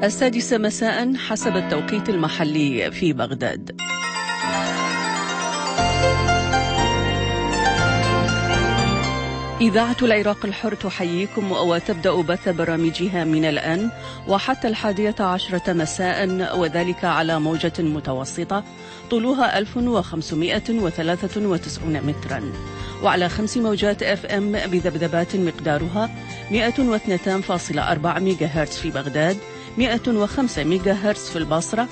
السادسة مساء حسب التوقيت المحلي في بغداد. إذاعة العراق الحر تحييكم وتبدأ بث برامجها من الآن وحتى 11 مساء، وذلك على موجة متوسطة طولها 1593 مترا، وعلى 5 موجات FM بذبذبات مقدارها 102.4 ميجاهرتز في بغداد، 105 ميجاهرتز في البصرة،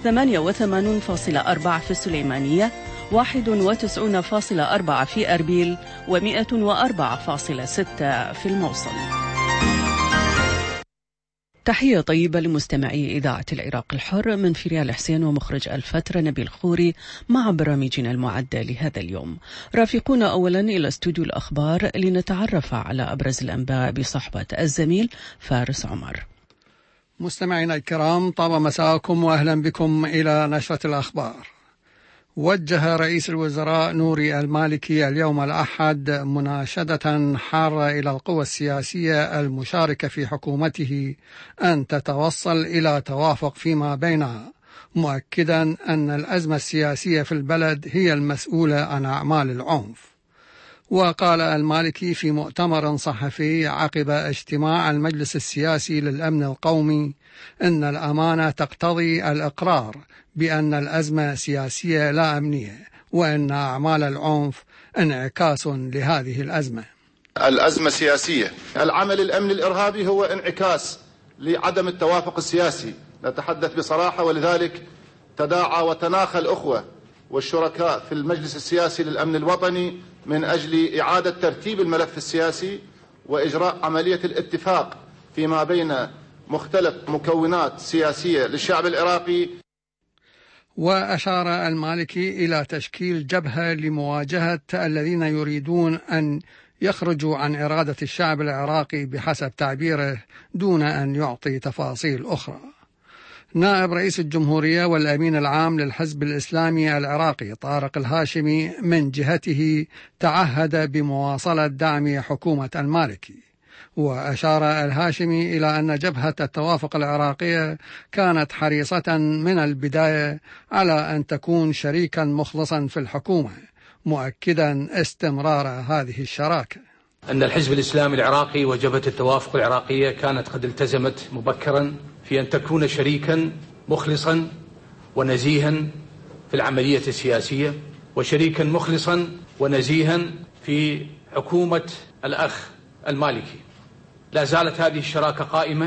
88.4 في السليمانية، 91.4 في أربيل، و104.6 في الموصل. تحية طيبة لمستمعي إذاعة العراق الحر من فريال حسين ومخرج الفترة نبيل خوري مع برامجنا المعدة لهذا اليوم. رافقونا أولا إلى استوديو الأخبار لنتعرف على أبرز الأنباء بصحبة الزميل فارس عمر. مستمعينا الكرام، طاب مساءكم وأهلا بكم إلى نشرة الأخبار. وجه رئيس الوزراء نوري المالكي اليوم الأحد مناشدة حارة إلى القوى السياسية المشاركة في حكومته أن تتوصل إلى توافق فيما بينها، مؤكدا أن الأزمة السياسية في البلد هي المسؤولة عن أعمال العنف. وقال المالكي في مؤتمر صحفي عقب اجتماع المجلس السياسي للأمن القومي إن الأمانة تقتضي الإقرار بأن الأزمة سياسية لا أمنية، وأن أعمال العنف انعكاس لهذه الأزمة. الأزمة سياسية، العمل الأمني الإرهابي هو انعكاس لعدم التوافق السياسي، نتحدث بصراحة. ولذلك تداعى وتناخى الأخوة والشركاء في المجلس السياسي للأمن الوطني من أجل إعادة ترتيب الملف السياسي وإجراء عملية الاتفاق فيما بين مختلف مكونات سياسية للشعب العراقي. وأشار المالكي إلى تشكيل جبهة لمواجهة الذين يريدون أن يخرجوا عن إرادة الشعب العراقي بحسب تعبيره دون أن يعطي تفاصيل أخرى. نائب رئيس الجمهورية والأمين العام للحزب الإسلامي العراقي طارق الهاشمي من جهته تعهد بمواصلة دعم حكومة المالكي. وأشار الهاشمي إلى أن جبهة التوافق العراقية كانت حريصة من البداية على أن تكون شريكا مخلصا في الحكومة، مؤكدا استمرار هذه الشراكة. أن الحزب الإسلامي العراقي وجبهة التوافق العراقية كانت قد التزمت مبكرا في أن تكون شريكا مخلصا ونزيها في العملية السياسية، وشريكا مخلصا ونزيها في حكومة الأخ المالكي. لا زالت هذه الشراكة قائمة.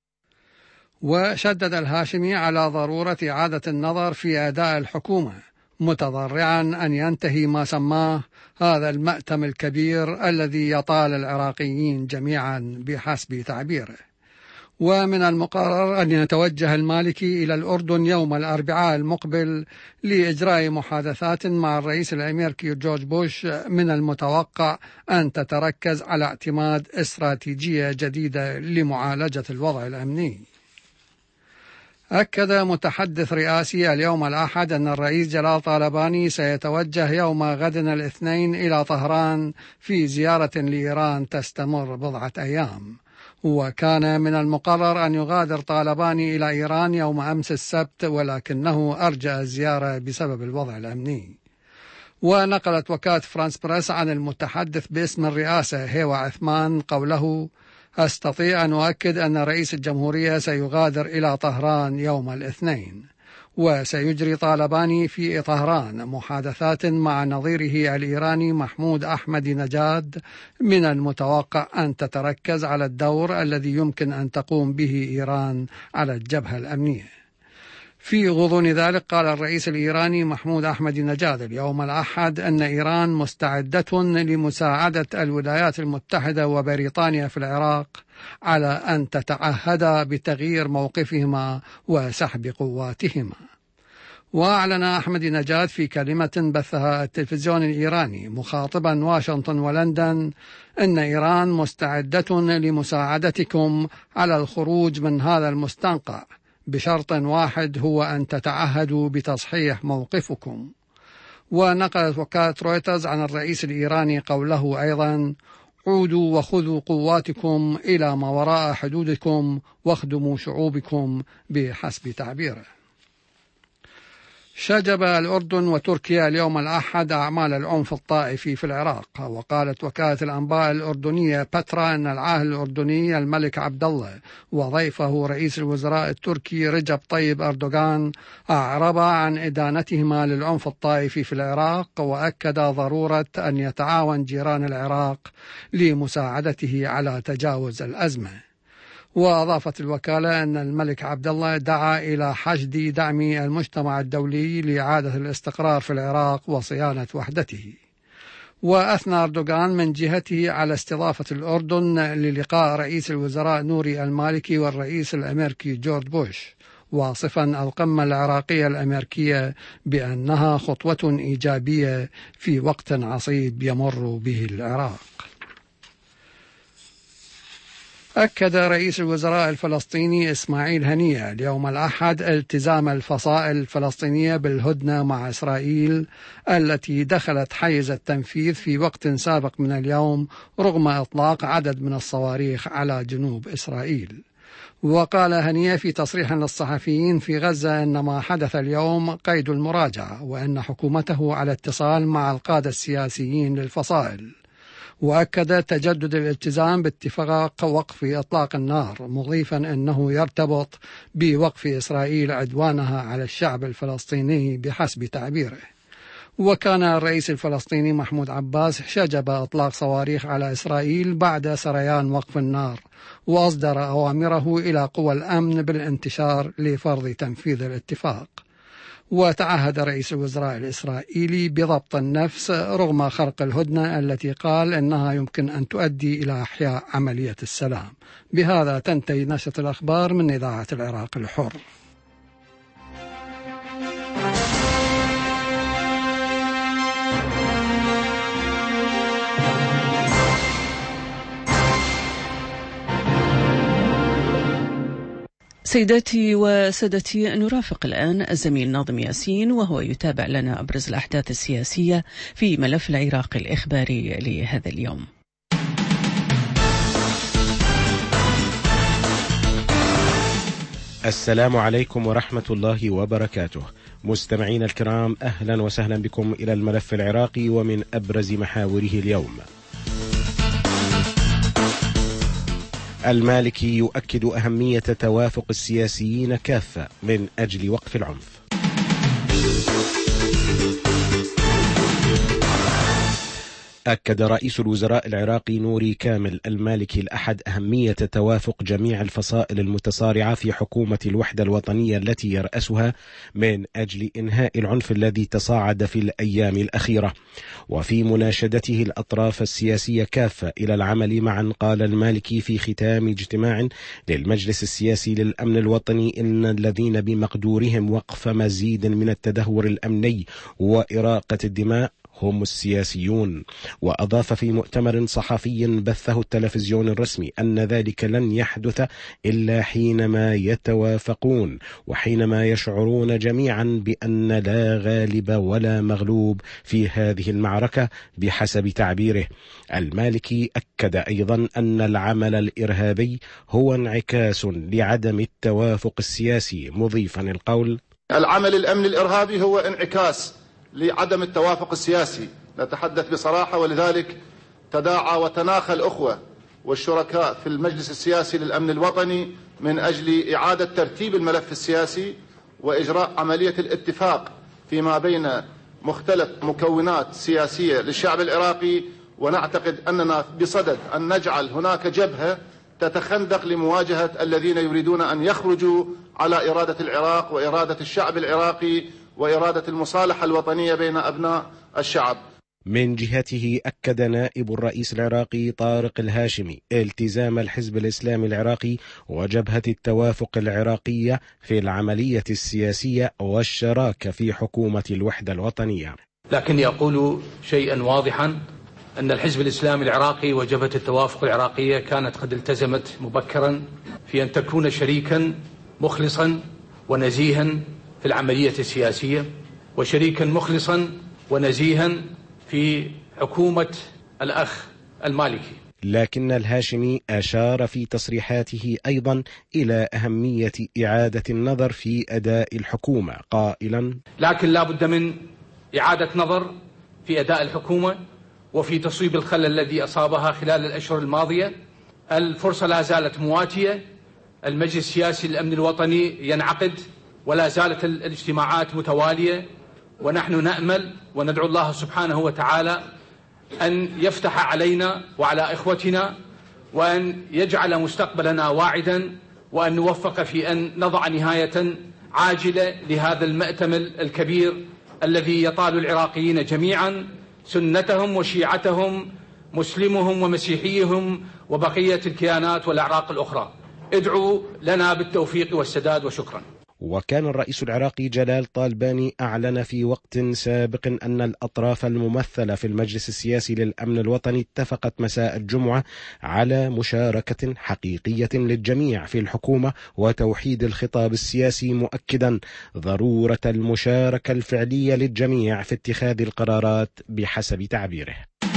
وشدد الهاشمي على ضرورة إعادة النظر في أداء الحكومة، متضرعا أن ينتهي ما سماه هذا المأتم الكبير الذي يطال العراقيين جميعا بحسب تعبيره. ومن المقرر أن يتوجه المالكي إلى الأردن يوم الأربعاء المقبل لإجراء محادثات مع الرئيس الأمريكي جورج بوش، من المتوقع أن تتركز على اعتماد استراتيجية جديدة لمعالجة الوضع الأمني. أكد متحدث رئاسي اليوم الأحد أن الرئيس جلال طالباني سيتوجه يوم غد الاثنين إلى طهران في زيارة لإيران تستمر بضعة أيام. وكان من المقرر أن يغادر طالباني إلى إيران يوم أمس السبت، ولكنه أرجأ الزيارة بسبب الوضع الأمني. ونقلت وكالة فرانس بريس عن المتحدث باسم الرئاسة هيوا عثمان قوله: أستطيع أن أؤكد أن رئيس الجمهورية سيغادر إلى طهران يوم الاثنين، وسيجري طالباني في طهران محادثات مع نظيره الإيراني محمود أحمد نجاد، من المتوقع أن تتركز على الدور الذي يمكن أن تقوم به إيران على الجبهة الأمنية. في غضون ذلك قال الرئيس الإيراني محمود أحمد نجاد اليوم الأحد أن إيران مستعدة لمساعدة الولايات المتحدة وبريطانيا في العراق على أن تتعهد بتغيير موقفهما وسحب قواتهما. وأعلن أحمد نجاد في كلمة بثها التلفزيون الإيراني مخاطبا واشنطن ولندن أن إيران مستعدة لمساعدتكم على الخروج من هذا المستنقع بشرط واحد، هو أن تتعهدوا بتصحيح موقفكم. ونقلت وكالة رويترز عن الرئيس الإيراني قوله أيضا: عودوا وخذوا قواتكم إلى ما وراء حدودكم واخدموا شعوبكم بحسب تعبيره. شجب الأردن وتركيا اليوم الأحد أعمال العنف الطائفي في العراق. وقالت وكالة الأنباء الأردنية بترا أن العاهل الأردني الملك عبد الله وضيفه رئيس الوزراء التركي رجب طيب أردوغان أعربا عن إدانتهما للعنف الطائفي في العراق، وأكد ضرورة أن يتعاون جيران العراق لمساعدته على تجاوز الأزمة. وأضافت الوكالة أن الملك عبد الله دعا إلى حشد دعم المجتمع الدولي لإعادة الاستقرار في العراق وصيانة وحدته. وأثنى أردوغان من جهته على استضافة الأردن للقاء رئيس الوزراء نوري المالكي والرئيس الأمريكي جورج بوش، واصفا القمة العراقية الأمريكية بأنها خطوة إيجابية في وقت عصيب يمر به العراق. أكد رئيس الوزراء الفلسطيني إسماعيل هنية اليوم الأحد التزام الفصائل الفلسطينية بالهدنة مع إسرائيل التي دخلت حيز التنفيذ في وقت سابق من اليوم رغم إطلاق عدد من الصواريخ على جنوب إسرائيل. وقال هنية في تصريح للصحفيين في غزة أن ما حدث اليوم قيد المراجعة، وأن حكومته على اتصال مع القادة السياسيين للفصائل. وأكد تجدد الالتزام باتفاق وقف إطلاق النار، مضيفا أنه يرتبط بوقف إسرائيل عدوانها على الشعب الفلسطيني بحسب تعبيره. وكان الرئيس الفلسطيني محمود عباس شجب إطلاق صواريخ على إسرائيل بعد سريان وقف النار، وأصدر أوامره إلى قوى الأمن بالانتشار لفرض تنفيذ الاتفاق. وتعهد رئيس الوزراء الإسرائيلي بضبط النفس رغم خرق الهدنة التي قال إنها يمكن أن تؤدي إلى إحياء عملية السلام. بهذا تنتهي نشرة الأخبار من إذاعة العراق الحر. سيداتي وسادتي، نرافق الآن الزميل ناظم ياسين وهو يتابع لنا أبرز الأحداث السياسية في ملف العراق الإخباري لهذا اليوم. السلام عليكم ورحمة الله وبركاته. مستمعين الكرام، أهلا وسهلا بكم إلى الملف العراقي ومن أبرز محاوره اليوم. المالكي يؤكد أهمية توافق السياسيين كافة من أجل وقف العنف. أكد رئيس الوزراء العراقي نوري كامل المالكي الأحد أهمية توافق جميع الفصائل المتصارعة في حكومة الوحدة الوطنية التي يرأسها من أجل إنهاء العنف الذي تصاعد في الأيام الأخيرة. وفي مناشدته الأطراف السياسية كافة إلى العمل معا، قال المالكي في ختام اجتماع للمجلس السياسي للأمن الوطني إن الذين بمقدورهم وقف مزيد من التدهور الأمني وإراقة الدماء هم السياسيون. وأضاف في مؤتمر صحفي بثه التلفزيون الرسمي أن ذلك لن يحدث إلا حينما يتوافقون وحينما يشعرون جميعا بأن لا غالب ولا مغلوب في هذه المعركة بحسب تعبيره. المالكي أكد أيضا أن العمل الإرهابي هو انعكاس لعدم التوافق السياسي، مضيفا القول: العمل الأمني الإرهابي هو انعكاس لعدم التوافق السياسي. نتحدث بصراحة، ولذلك تداعى وتناخى الأخوة والشركاء في المجلس السياسي للأمن الوطني من أجل إعادة ترتيب الملف السياسي وإجراء عملية الاتفاق فيما بين مختلف مكونات سياسية للشعب العراقي. ونعتقد أننا بصدد أن نجعل هناك جبهة تتخندق لمواجهة الذين يريدون أن يخرجوا على إرادة العراق وإرادة الشعب العراقي وإرادة المصالحة الوطنية بين أبناء الشعب. من جهته أكد نائب الرئيس العراقي طارق الهاشمي التزام الحزب الإسلامي العراقي وجبهة التوافق العراقية في العملية السياسية والشراكة في حكومة الوحدة الوطنية. لكني أقول شيئا واضحا، أن الحزب الإسلامي العراقي وجبهة التوافق العراقية كانت قد التزمت مبكرا في أن تكون شريكا مخلصا ونزيها في العملية السياسية، وشريكا مخلصا ونزيها في حكومة الأخ المالكي. لكن الهاشمي أشار في تصريحاته أيضا إلى أهمية إعادة النظر في أداء الحكومة قائلا: لكن لا بد من إعادة نظر في أداء الحكومة وفي تصويب الخلل الذي أصابها خلال الأشهر الماضية. الفرصة لا زالت مواتية، المجلس السياسي للأمن الوطني ينعقد ولا زالت الاجتماعات متوالية، ونحن نأمل وندعو الله سبحانه وتعالى أن يفتح علينا وعلى إخوتنا وأن يجعل مستقبلنا واعدا، وأن نوفق في أن نضع نهاية عاجلة لهذا المأتم الكبير الذي يطال العراقيين جميعا سنتهم وشيعتهم، مسلمهم ومسيحيهم وبقية الكيانات والأعراق الأخرى. ادعوا لنا بالتوفيق والسداد، وشكرا. وكان الرئيس العراقي جلال طالباني أعلن في وقت سابق أن الأطراف الممثلة في المجلس السياسي للأمن الوطني اتفقت مساء الجمعة على مشاركة حقيقية للجميع في الحكومة وتوحيد الخطاب السياسي، مؤكدا ضرورة المشاركة الفعلية للجميع في اتخاذ القرارات بحسب تعبيره.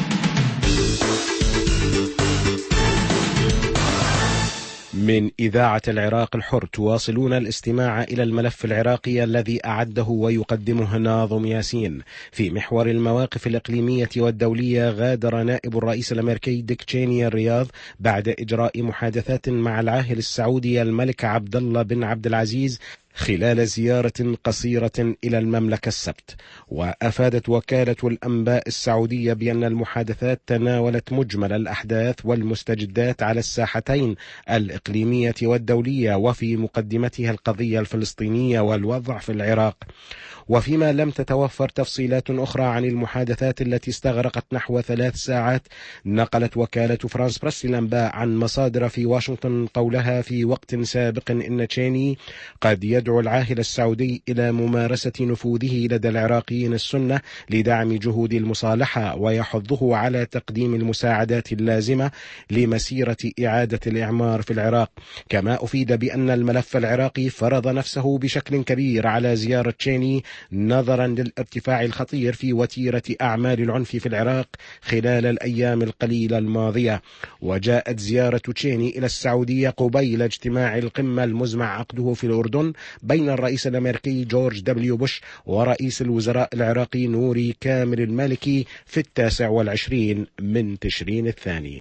من إذاعة العراق الحر تواصلون الاستماع إلى الملف العراقي الذي أعده ويقدمه ناظم ياسين. في محور المواقف الإقليمية والدولية، غادر نائب الرئيس الأمريكي ديك تشيني الرياض بعد إجراء محادثات مع العاهل السعودي الملك عبد الله بن عبد العزيز خلال زيارة قصيرة إلى المملكة السبت. وأفادت وكالة الأنباء السعودية بأن المحادثات تناولت مجمل الأحداث والمستجدات على الساحتين الإقليمية والدولية، وفي مقدمتها القضية الفلسطينية والوضع في العراق. وفيما لم تتوفر تفصيلات أخرى عن المحادثات التي استغرقت نحو 3 ساعات، نقلت وكالة فرانس بريس الأنباء عن مصادر في واشنطن قولها في وقت سابق إن تشيني قد يدعو العاهل السعودي إلى ممارسة نفوذه لدى العراقيين السنة لدعم جهود المصالحة، ويحضه على تقديم المساعدات اللازمة لمسيرة إعادة الإعمار في العراق. كما أفيد بأن الملف العراقي فرض نفسه بشكل كبير على زيارة تشيني نظرا للارتفاع الخطير في وتيرة أعمال العنف في العراق خلال الأيام القليلة الماضية. وجاءت زيارة تشيني إلى السعودية قبيل اجتماع القمة المزمع عقده في الأردن بين الرئيس الأمريكي جورج دبليو بوش ورئيس الوزراء العراقي نوري كامل المالكي في 29 من تشرين الثاني.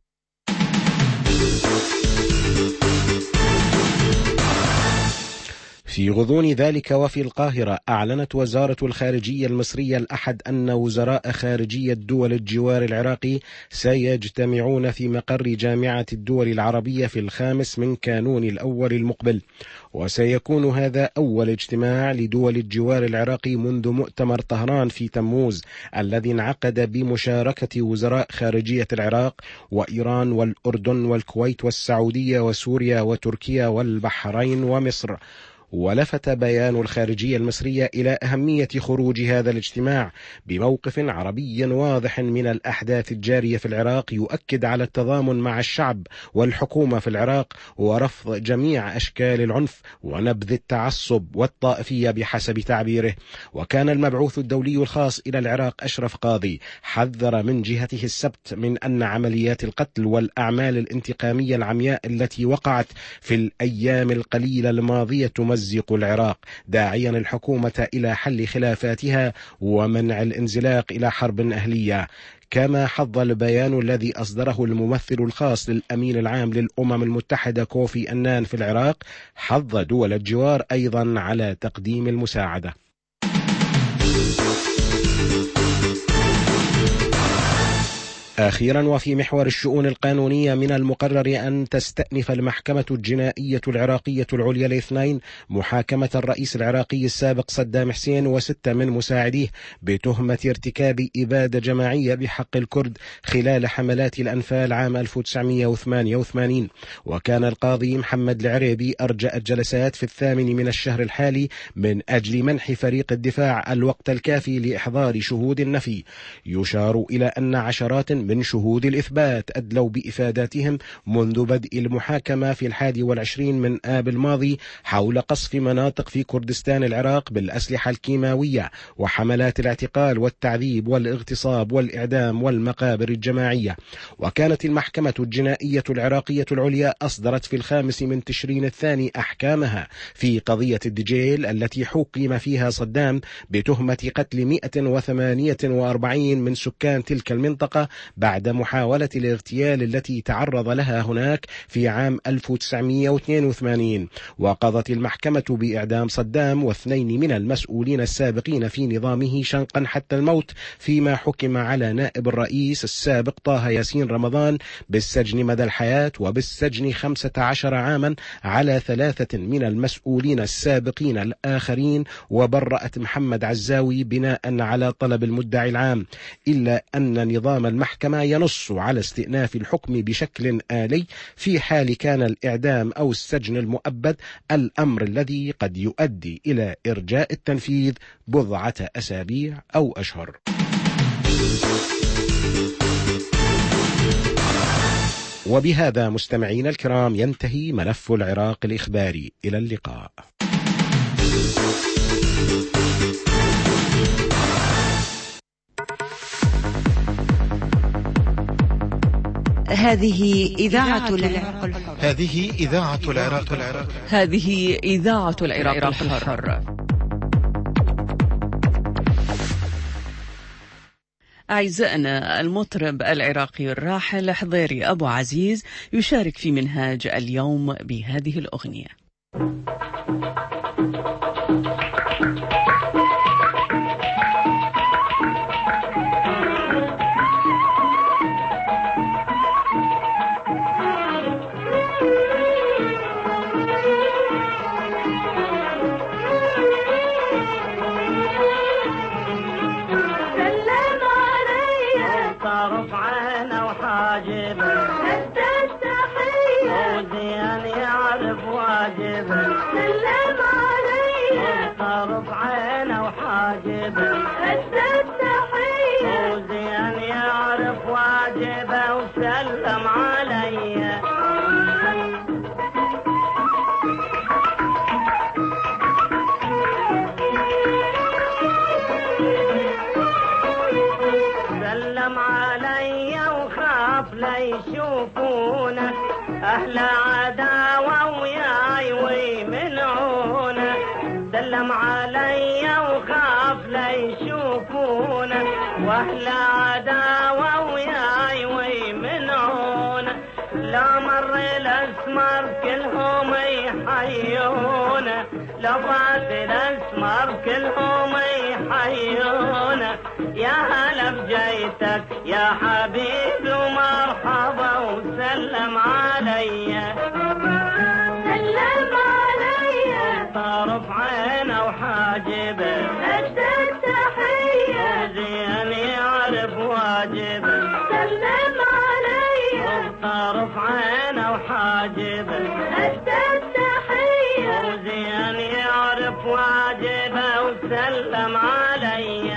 في غضون ذلك وفي القاهرة، أعلنت وزارة الخارجية المصرية الأحد أن وزراء خارجية دول الجوار العراقي سيجتمعون في مقر جامعة الدول العربية في 5 من كانون الأول المقبل. وسيكون هذا أول اجتماع لدول الجوار العراقي منذ مؤتمر طهران في تموز الذي انعقد بمشاركة وزراء خارجية العراق وإيران والأردن والكويت والسعودية وسوريا وتركيا والبحرين ومصر. ولفت بيان الخارجية المصرية إلى أهمية خروج هذا الاجتماع بموقف عربي واضح من الأحداث الجارية في العراق، يؤكد على التضامن مع الشعب والحكومة في العراق ورفض جميع أشكال العنف ونبذ التعصب والطائفية بحسب تعبيره. وكان المبعوث الدولي الخاص إلى العراق أشرف قاضي حذر من جهته السبت من أن عمليات القتل والأعمال الانتقامية العمياء التي وقعت في الأيام القليلة الماضية تمزق العراق، داعيا الحكومة إلى حل خلافاتها ومنع الانزلاق إلى حرب أهلية. كما حض البيان الذي أصدره الممثل الخاص للأمين العام للأمم المتحدة كوفي أنان في العراق حض دول الجوار أيضا على تقديم المساعدة. أخيرا، وفي محور الشؤون القانونية، من المقرر أن تستأنف المحكمة الجنائية العراقية العليا الاثنين محاكمة الرئيس العراقي السابق صدام حسين و6 من مساعديه بتهمة ارتكاب إبادة جماعية بحق الكرد خلال حملات الأنفال عام 1988. وكان القاضي محمد العريبي أرجأ الجلسات في 8 من الشهر الحالي من أجل منح فريق الدفاع الوقت الكافي لإحضار شهود النفي. يشار إلى أن عشرات من شهود الإثبات أدلوا بإفاداتهم منذ بدء المحاكمة في 21 من آب الماضي حول قصف مناطق في كردستان العراق بالأسلحة الكيماوية وحملات الاعتقال والتعذيب والاغتصاب والإعدام والمقابر الجماعية. وكانت المحكمة الجنائية العراقية العليا أصدرت في 5 من تشرين الثاني أحكامها في قضية الدجيل التي حكم فيها صدام بتهمة قتل 148 من سكان تلك المنطقة بعد محاولة الاغتيال التي تعرض لها هناك في عام 1982. وقضت المحكمة بإعدام صدام واثنين من المسؤولين السابقين في نظامه شنقا حتى الموت، فيما حكم على نائب الرئيس السابق طه ياسين رمضان بالسجن مدى الحياة وبالسجن 15 عاما على 3 من المسؤولين السابقين الآخرين، وبرأت محمد عزاوي بناء على طلب المدعي العام، إلا أن نظام المحكمة ينص على استئناف الحكم بشكل آلي في حال كان الإعدام أو السجن المؤبد، الأمر الذي قد يؤدي إلى إرجاء التنفيذ بضعة أسابيع أو أشهر. وبهذا مستمعين الكرام ينتهي ملف العراق الإخباري. إلى اللقاء. هذه إذاعة العراق الحر. هذه إذاعة العراق الحر. هذه إذاعة العراق الحر. أعزائنا، المطرب العراقي الراحل حضيري أبو عزيز يشارك في منهاج اليوم بهذه الأغنية. أهل عداوة وياي ويمنعونا، سلم علي وخاف لا يشوفونا، وأهل عداوة وياي ويمنعونا، لا مر الأسمر كلهم يحيونا، لو فات الأسمر كلهم يحيونا، يا هلا بجيتك يا حبيبي ومرحبا وسلم علي، سلم علي، طرف عينه وحاجبه أدى التحية، زين يعرف واجبه، سلم علي، طرف عينه وحاجبه أدى التحية، زين يعرف واجبه وسلم علي.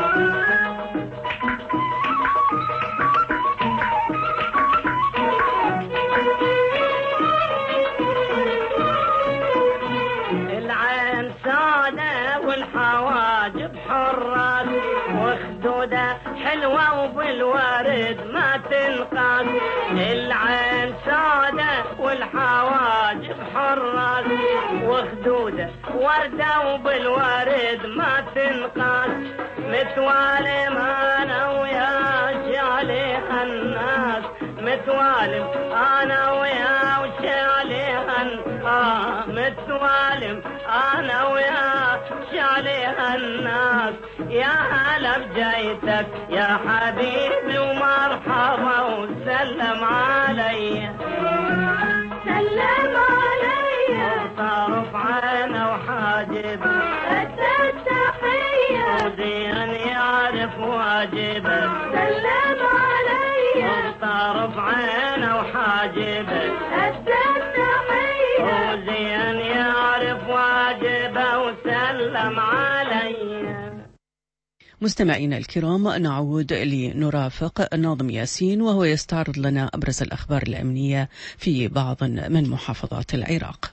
والحواجب حرات وخدودة حلوة وبالورد ما تنقاس، العين سادة والحواجب حرات وخدودة وردة وبالورد ما تنقاس، متوالم أنا ويا عليها الناس، متوالم أنا ويا عليها متوالم أنا ويا عليها الناس، يا هلا بجيتك يا حبيبي ومرحبا وسلم علي، سلم علي، طرف عينه وحاجبه أدى التحية، وزين يعرف واجبه، سلم علي، طرف عينه وحاجبه أدى التحية، وزين يعرف واجبه وسلم علي. مستمعينا الكرام، نعود لنرافق ناظم ياسين وهو يستعرض لنا أبرز الأخبار الأمنية في بعض من محافظات العراق.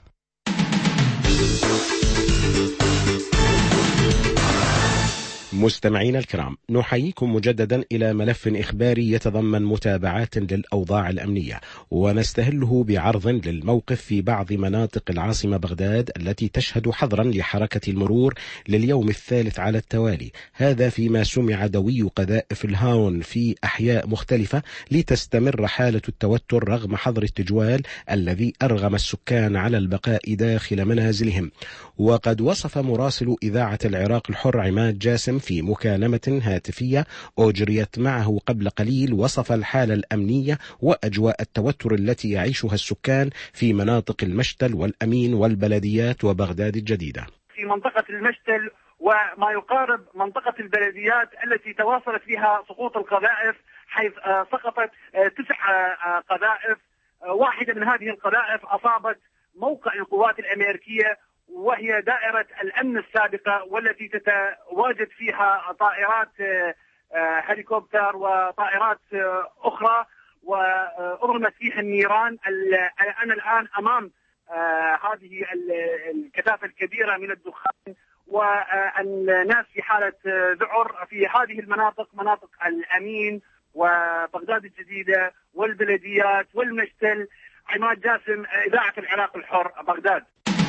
مستمعينا الكرام، نحييكم مجددا إلى ملف إخباري يتضمن متابعات للأوضاع الأمنية، ونستهله بعرض للموقف في بعض مناطق العاصمة بغداد التي تشهد حظرا لحركة المرور لليوم الثالث على التوالي، هذا فيما سمع دوي قذائف الهاون في أحياء مختلفة لتستمر حالة التوتر رغم حظر التجوال الذي أرغم السكان على البقاء داخل منازلهم. وقد وصف مراسل إذاعة العراق الحر عماد جاسم في مكالمة هاتفية أجريت معه قبل قليل، وصف الحالة الأمنية وأجواء التوتر التي يعيشها السكان في مناطق المشتل والأمين والبلديات وبغداد الجديدة. في منطقة المشتل وما يقارب منطقة البلديات التي تواصلت فيها سقوط القذائف، حيث سقطت 9 قذائف. واحدة من هذه القذائف أصابت موقع القوات الأمريكية، وهي دائرة الأمن السابقة، والتي تتواجد فيها طائرات هليكوبتر وطائرات أخرى، وأرمت فيها النيران. أنا الآن أمام هذه الكثافة الكبيرة من الدخان، والناس في حالة ذعر في هذه المناطق، مناطق الأمين وبغداد الجديدة والبلديات والمشتل. عماد جاسم، إذاعة العراق الحر، بغداد.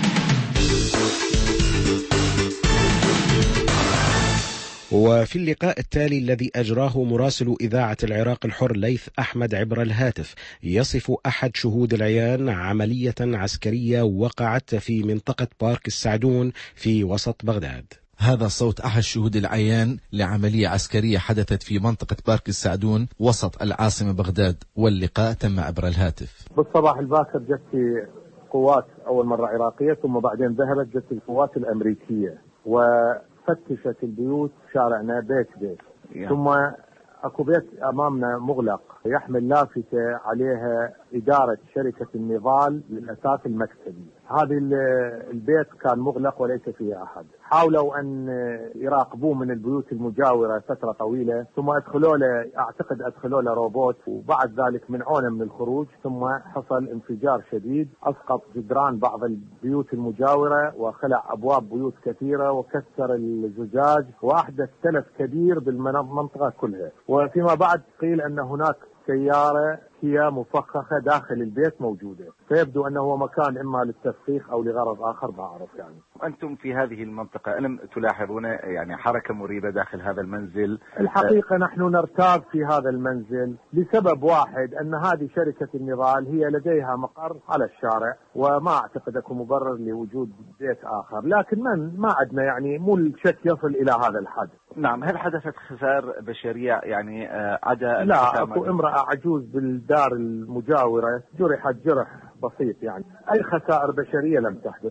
وفي اللقاء التالي الذي أجراه مراسل إذاعة العراق الحر ليث أحمد عبر الهاتف، يصف أحد شهود العيان عملية عسكرية وقعت في منطقة بارك السعدون في وسط بغداد. هذا صوت أحد شهود العيان لعملية عسكرية حدثت في منطقة بارك السعدون وسط العاصمة بغداد، واللقاء تم عبر الهاتف. بالصباح الباكر جت قوات أول مرة عراقية، ثم بعدين ذهبت جت القوات الأمريكية وفتشت البيوت شارعنا بيت ثم اكو بيت امامنا مغلق يحمل لافتة عليها إدارة شركة النضال للأساس المكتبي. هذا البيت كان مغلق وليس فيه أحد. حاولوا أن يراقبوه من البيوت المجاورة فترة طويلة، ثم أدخلوا له روبوت، وبعد ذلك منعونا من الخروج. ثم حصل انفجار شديد أسقط جدران بعض البيوت المجاورة وخلع أبواب بيوت كثيرة وكسر الزجاج وأحدث تلف كبير بالمنطقة كلها. وفيما بعد قيل أن هناك سيارة كيا مفخخة داخل البيت موجودة، فيبدو أنه هو مكان إما للتفخيخ أو لغرض آخر ما أعرف يعني. وأنتم في هذه المنطقة ألم تلاحظون يعني حركة مريبة داخل هذا المنزل؟ الحقيقة نحن نرتاب في هذا المنزل لسبب واحد، أن هذه شركة النضال هي لديها مقر على الشارع، وما أعتقد أكو مبرر لوجود بيت آخر، لكن ما عندنا يعني مو الشك يصل إلى هذا الحد. نعم. هل حدثت خسائر بشرية يعني عدا؟ لا، أكو امرأة عجوز بالدار المجاورة جرحت جرح بسيط، يعني أي خسائر بشرية لم تحدث.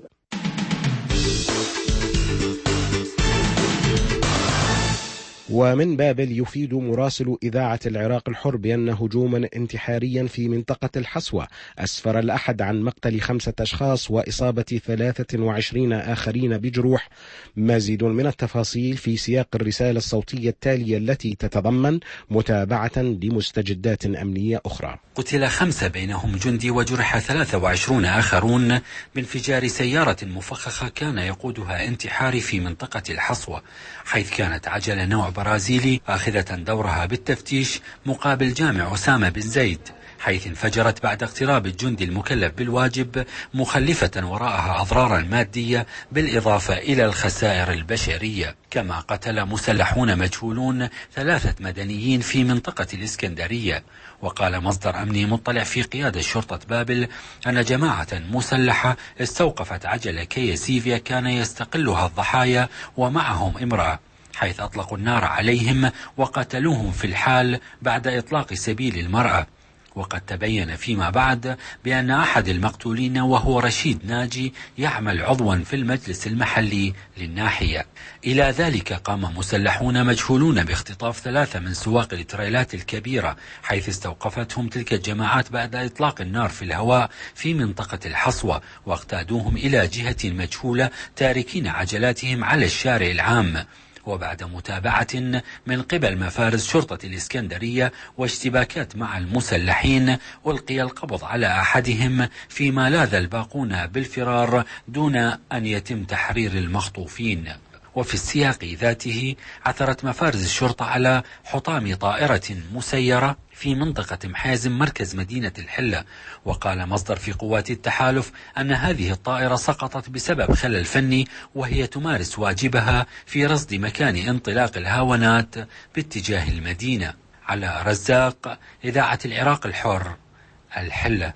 ومن بابل يفيد مراسل إذاعة العراق الحر بأن هجوما انتحاريا في منطقة الحصوة أسفر الأحد عن مقتل 5 أشخاص وإصابة 23 آخرين بجروح. مزيد من التفاصيل في سياق الرسالة الصوتية التالية التي تتضمن متابعة لمستجدات أمنية أخرى. قتل 5 بينهم جندي وجرح 23 آخرون بانفجار سيارة مفخخة كان يقودها انتحاري في منطقة الحصوة، حيث كانت عجلة نوع برازيلي آخذة دورها بالتفتيش مقابل جامع أسامة بن زيد، حيث انفجرت بعد اقتراب الجندي المكلف بالواجب، مخلفة وراءها أضرارا مادية بالإضافة إلى الخسائر البشرية. كما قتل مسلحون مجهولون 3 مدنيين في منطقة الإسكندرية. وقال مصدر أمني مطلع في قيادة شرطة بابل أن جماعة مسلحة استوقفت عجلة كيا سيفيا كان يستقلها الضحايا ومعهم امرأة، حيث أطلقوا النار عليهم وقتلوهم في الحال بعد إطلاق سبيل المرأة. وقد تبين فيما بعد بأن أحد المقتولين وهو رشيد ناجي يعمل عضوا في المجلس المحلي للناحية. إلى ذلك قام مسلحون مجهولون باختطاف 3 من سواق التريلات الكبيرة، حيث استوقفتهم تلك الجماعات بعد إطلاق النار في الهواء في منطقة الحصوة، واقتادوهم إلى جهة مجهولة تاركين عجلاتهم على الشارع العام. وبعد متابعة من قبل مفارز شرطة الإسكندرية واشتباكات مع المسلحين ألقي القبض على أحدهم، فيما لاذ الباقون بالفرار دون أن يتم تحرير المخطوفين. وفي السياق ذاته عثرت مفارز الشرطة على حطام طائرة مسيرة في منطقة محازم مركز مدينة الحلة، وقال مصدر في قوات التحالف أن هذه الطائرة سقطت بسبب خلل فني وهي تمارس واجبها في رصد مكان انطلاق الهاونات باتجاه المدينة. على رزاق، إذاعة العراق الحر، الحلة.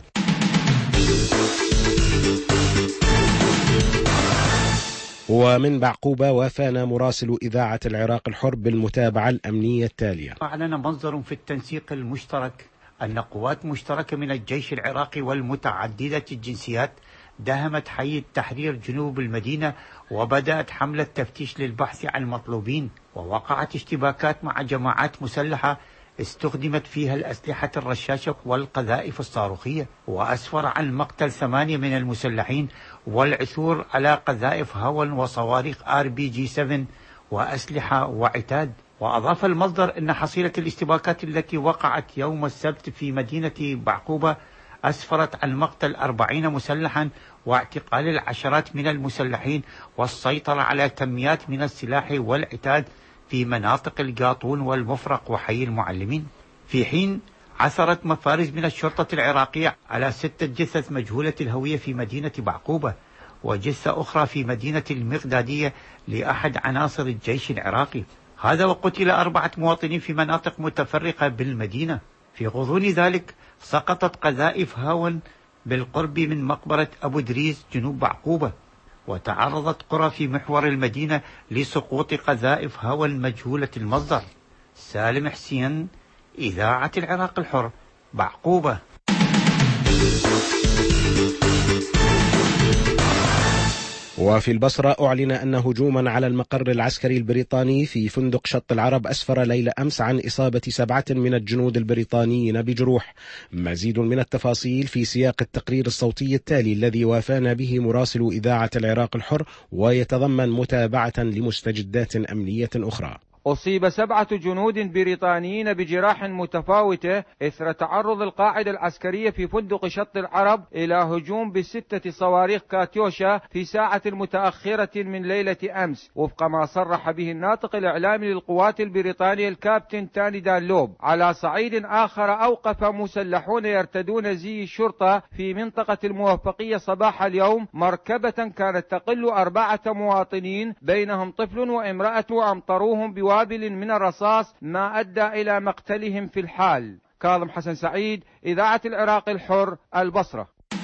ومن بعقوبة وافانا مراسل إذاعة العراق الحر بالمتابعة الأمنية التالية. أعلن مصدر في التنسيق المشترك أن قوات مشتركة من الجيش العراقي والمتعددة الجنسيات داهمت حي التحرير جنوب المدينة وبدأت حملة تفتيش للبحث عن المطلوبين، ووقعت اشتباكات مع جماعات مسلحة استخدمت فيها الأسلحة الرشاشة والقذائف الصاروخية، وأسفر عن مقتل 8 من المسلحين والعثور على قذائف هاون وصواريخ RPG-7 وأسلحة وعتاد. وأضاف المصدر أن حصيلة الاشتباكات التي وقعت يوم السبت في مدينة بعقوبة أسفرت عن مقتل 40 مسلحا واعتقال العشرات من المسلحين والسيطرة على كميات من السلاح والعتاد في مناطق القاطون والمفرق وحي المعلمين، في حين عثرت مفارز من الشرطة العراقية على 6 جثث مجهولة الهوية في مدينة بعقوبة، وجثة أخرى في مدينة المقدادية لأحد عناصر الجيش العراقي. هذا وقتل 4 مواطنين في مناطق متفرقة بالمدينة. في غضون ذلك سقطت قذائف هاون بالقرب من مقبرة أبو دريس جنوب بعقوبة، وتعرضت قرى في محور المدينة لسقوط قذائف هاون مجهولة المصدر. سالم حسين، إذاعة العراق الحر، بعقوبة. وفي البصرة أعلن أن هجوما على المقر العسكري البريطاني في فندق شط العرب أسفر ليلة أمس عن إصابة 7 من الجنود البريطانيين بجروح. مزيد من التفاصيل في سياق التقرير الصوتي التالي الذي وافانا به مراسل إذاعة العراق الحر، ويتضمن متابعة لمستجدات أمنية أخرى. أصيب 7 جنود بريطانيين بجراح متفاوتة إثر تعرض القاعدة العسكرية في فندق شط العرب إلى هجوم ب6 صواريخ كاتيوشا في ساعة متأخرة من ليلة أمس، وفق ما صرح به الناطق الإعلامي للقوات البريطانية الكابتن تاني دانلوب. على صعيد آخر، أوقف مسلحون يرتدون زي الشرطة في منطقة الموفقية صباح اليوم مركبة كانت تقل 4 مواطنين بينهم طفل وامرأة، أمطروهم بوابل من الرصاص ما أدى إلى مقتلهم في الحال. كاظم حسن سعيد، إذاعة العراق الحر، البصرة.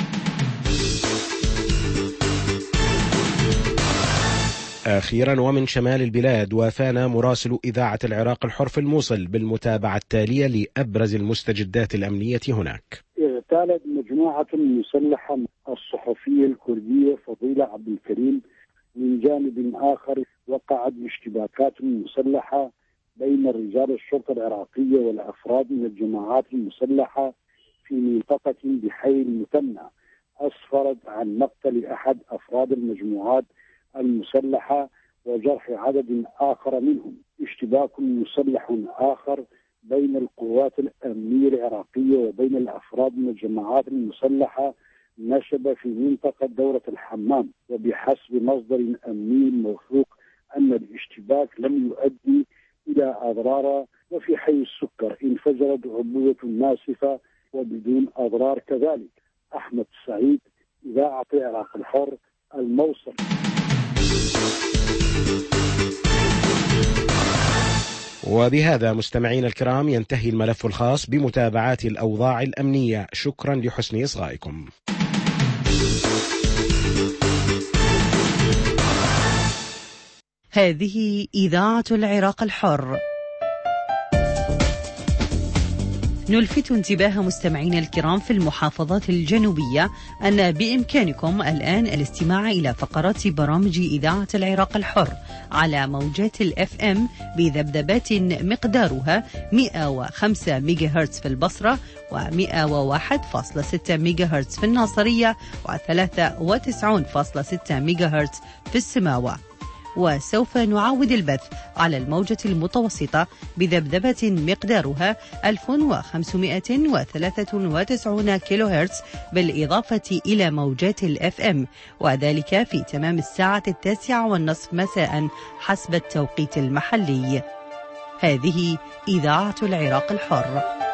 أخيرا ومن شمال البلاد، وافانا مراسل إذاعة العراق الحر في الموصل بالمتابعة التالية لأبرز المستجدات الأمنية هناك. اغتالت مجموعة مسلحة الصحفية الكردية فضيلة عبد الكريم. من جانب آخر وقعت اشتباكات مسلحة بين رجال الشرطة العراقية والأفراد من الجماعات المسلحة في منطقة بحي المثنى، أسفرت عن مقتل أحد أفراد المجموعات المسلحة وجرح عدد آخر منهم. اشتباك مسلح آخر بين القوات الأمنية العراقية وبين الأفراد من الجماعات المسلحة نشب في منطقة دورة الحمام، وبحسب مصدر أمني موثوق أن الاشتباك لم يؤدي إلى أضرار. وفي حي السكر انفجرت عبوة ناسفة وبدون أضرار كذلك. أحمد سعيد، إذاعة العراق الحر، الموصل. وبهذا مستمعينا الكرام ينتهي الملف الخاص بمتابعات الأوضاع الأمنية. شكرا لحسن إصغائكم. هذه إذاعة العراق الحر. نلفت انتباه مستمعينا الكرام في المحافظات الجنوبية أن بإمكانكم الآن الاستماع إلى فقرات برامج إذاعة العراق الحر على موجات الFM بذبذبات مقدارها 105 ميجاهرتز في البصرة و101.6 ميجاهرتز في الناصرية و93.6 ميجاهرتز في السماوة. وسوف نعاود البث على الموجة المتوسطة بذبذبة مقدارها 1593 كيلو هرتز، بالإضافة إلى موجات الFM، وذلك في تمام الساعة 9:30 مساء حسب التوقيت المحلي. هذه إذاعة العراق الحر.